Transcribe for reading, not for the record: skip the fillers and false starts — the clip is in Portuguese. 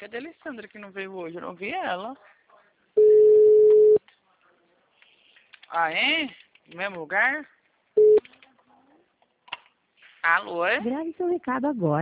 Cadê a Alessandra que não veio hoje? Eu não vi ela. Ah, é? No mesmo lugar? Alô? Grave seu recado agora.